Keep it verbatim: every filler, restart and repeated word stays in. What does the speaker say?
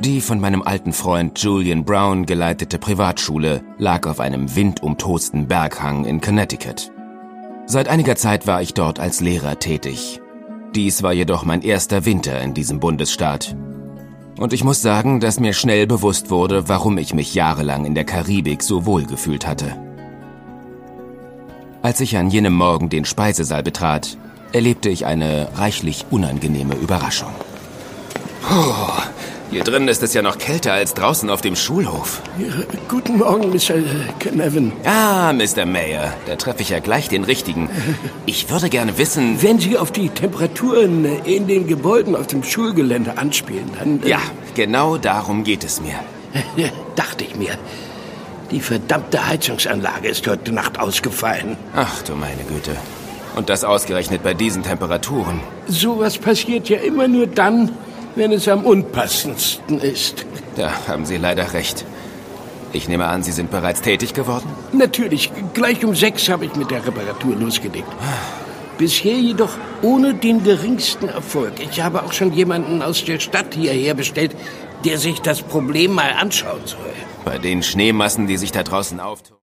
Die von meinem alten Freund Julian Brown geleitete Privatschule lag auf einem windumtosten Berghang in Connecticut. Seit einiger Zeit war ich dort als Lehrer tätig. Dies war jedoch mein erster Winter in diesem Bundesstaat. Und ich muss sagen, dass mir schnell bewusst wurde, warum ich mich jahrelang in der Karibik so wohl gefühlt hatte. Als ich an jenem Morgen den Speisesaal betrat, erlebte ich eine reichlich unangenehme Überraschung. Oh, hier drinnen ist es ja noch kälter als draußen auf dem Schulhof. Ja, guten Morgen, Mister Canavan. Ah, Mister Mayer, da treffe ich ja gleich den Richtigen. Ich würde gerne wissen... Wenn Sie auf die Temperaturen in den Gebäuden auf dem Schulgelände anspielen, dann... Äh ja, genau darum geht es mir. Dachte ich mir. Die verdammte Heizungsanlage ist heute Nacht ausgefallen. Ach du meine Güte. Und das ausgerechnet bei diesen Temperaturen. Sowas passiert ja immer nur dann, wenn es am unpassendsten ist. Da haben Sie leider recht. Ich nehme an, Sie sind bereits tätig geworden? Natürlich. Gleich um sechs habe ich mit der Reparatur losgelegt. Bisher jedoch ohne den geringsten Erfolg. Ich habe auch schon jemanden aus der Stadt hierher bestellt, der sich das Problem mal anschauen soll. Bei den Schneemassen, die sich da draußen auftun.